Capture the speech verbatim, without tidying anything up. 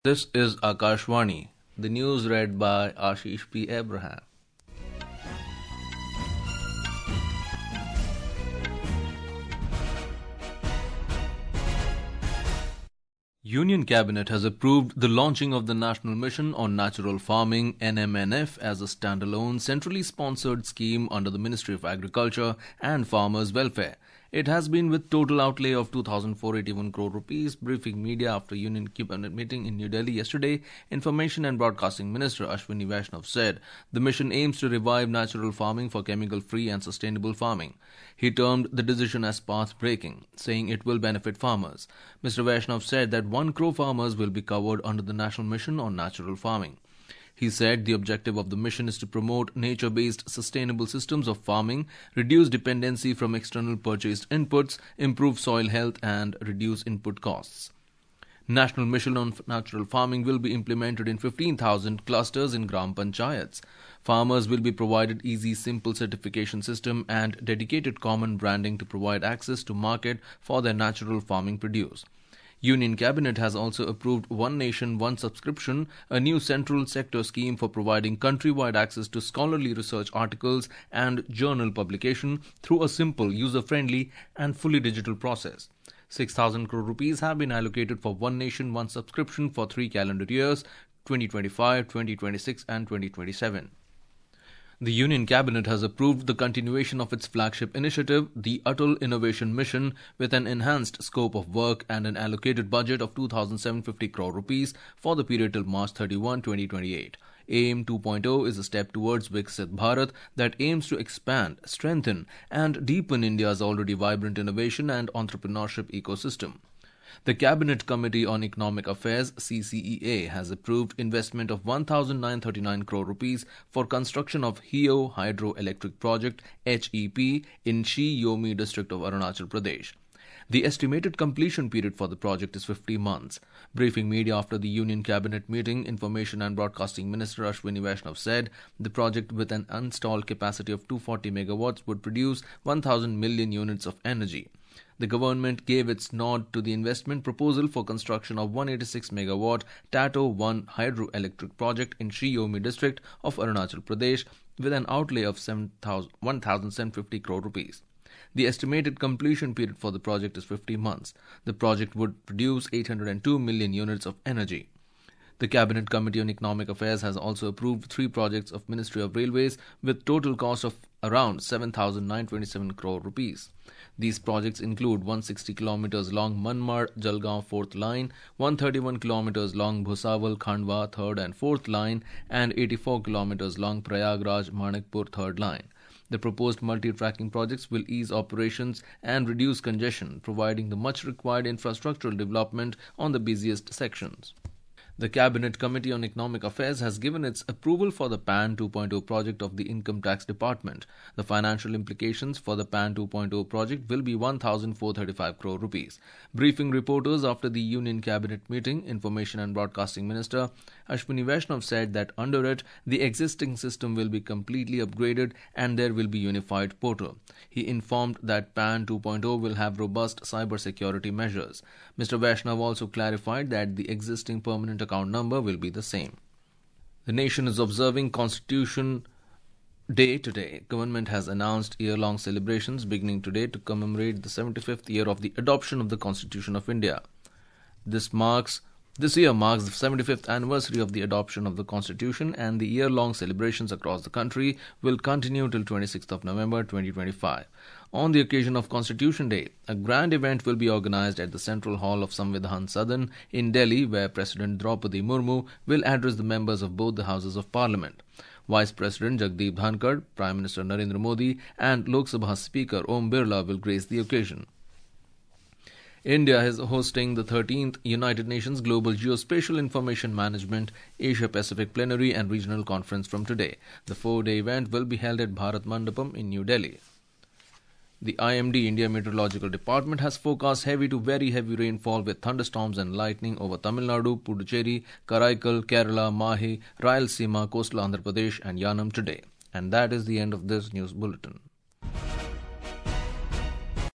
This is Akashvani, the news read by Ashish P. Abraham. Union Cabinet has approved the launching of the National Mission on Natural Farming N M N F as a standalone centrally sponsored scheme under the Ministry of Agriculture and Farmers' Welfare. It has been with total outlay of two thousand four hundred eighty-one crore rupees. Briefing media after Union Cabinet meeting in New Delhi yesterday, Information and Broadcasting Minister Ashwini Vaishnav said the mission aims to revive natural farming for chemical-free and sustainable farming. He termed the decision as path-breaking, saying it will benefit farmers. Mister Vaishnav said that one crore farmers will be covered under the National Mission on Natural Farming. He said the objective of the mission is to promote nature-based sustainable systems of farming, reduce dependency from external purchased inputs, improve soil health and reduce input costs. National Mission on Natural Farming will be implemented in fifteen thousand clusters in Gram Panchayats. Farmers will be provided easy, simple certification system and dedicated common branding to provide access to market for their natural farming produce. Union Cabinet has also approved One Nation, One Subscription, a new central sector scheme for providing countrywide access to scholarly research articles and journal publication through a simple, user-friendly and fully digital process. six thousand crore rupees have been allocated for One Nation, One Subscription for three calendar years, twenty twenty-five, twenty twenty-six and twenty twenty-seven. The Union Cabinet has approved the continuation of its flagship initiative, the Atal Innovation Mission, with an enhanced scope of work and an allocated budget of two thousand seven hundred fifty crore rupees for the period till March thirty-first, twenty twenty-eight. AIM two point oh is a step towards Viksit Bharat that aims to expand, strengthen and deepen India's already vibrant innovation and entrepreneurship ecosystem. The Cabinet Committee on Economic Affairs C C E A has approved investment of one thousand nine hundred thirty-nine crore rupees for construction of Heo Hydroelectric Project H E P in Shi Yomi district of Arunachal Pradesh. The estimated completion period for the project is fifty months. Briefing media after the Union Cabinet meeting, Information and Broadcasting Minister Ashwini Vaishnav said the project with an installed capacity of two hundred forty megawatts would produce one thousand million units of energy. The government gave its nod to the investment proposal for construction of one hundred eighty-six megawatt Tato one hydroelectric project in Shi Yomi district of Arunachal Pradesh with an outlay of one thousand seven hundred fifty crore rupees. The estimated completion period for the project is fifty months. The project would produce eight hundred two million units of energy. The Cabinet Committee on Economic Affairs has also approved three projects of Ministry of Railways with total cost of around seven thousand nine hundred twenty-seven crore rupees. These projects include one hundred sixty kilometers long Manmad-Jalgaon fourth line, one hundred thirty-one kilometers long Bhusawal-Khandwa third and fourth line, and eighty-four kilometers long Prayagraj-Manikpur third line. The proposed multi-tracking projects will ease operations and reduce congestion, providing the much-required infrastructural development on the busiest sections. The Cabinet Committee on Economic Affairs has given its approval for the P A N two point oh project of the Income Tax Department. The financial implications for the P A N two point oh project will be one thousand four hundred thirty-five crore rupees. Briefing reporters after the Union Cabinet meeting, Information and Broadcasting Minister Ashwini Vaishnav said that under it, the existing system will be completely upgraded and there will be unified portal. He informed that P A N two point oh will have robust cyber security measures. Mister Vaishnav also clarified that the existing permanent account number will be the same. The nation is observing Constitution Day today. Government has announced year-long celebrations beginning today to commemorate the seventy-fifth year of the adoption of the Constitution of India. This marks This year marks the seventy-fifth anniversary of the adoption of the Constitution, and the year-long celebrations across the country will continue till twenty-sixth of November twenty twenty-five. On the occasion of Constitution Day, a grand event will be organized at the Central Hall of Samvidhan Sadan in Delhi, where President Draupadi Murmu will address the members of both the houses of Parliament. Vice President Jagdeep Dhankar, Prime Minister Narendra Modi and Lok Sabha Speaker Om Birla will grace the occasion. India is hosting the thirteenth United Nations Global Geospatial Information Management Asia Pacific Plenary and Regional Conference from today. The four-day event will be held at Bharat Mandapam in New Delhi. The I M D India Meteorological Department has forecast heavy to very heavy rainfall with thunderstorms and lightning over Tamil Nadu, Puducherry, Karaikal, Kerala, Mahi, Rayalaseema, Coastal Andhra Pradesh and Yanam today. And that is the end of this news bulletin.